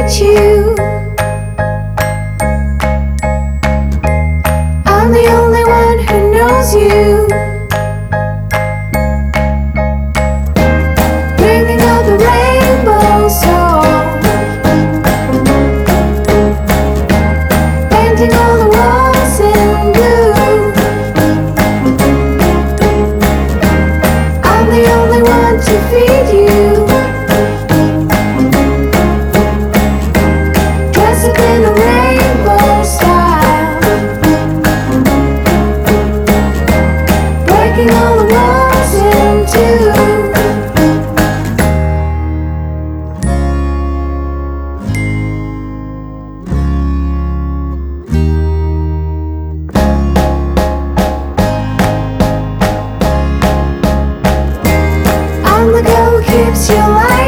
feed you. I'm the only one who knows you. Bringing out the rainbow song, painting all the walls in blue. I'm the only one to feed you. Dress up in a rainbow style, breaking all the walls in two. I'm the girl who keeps you alive.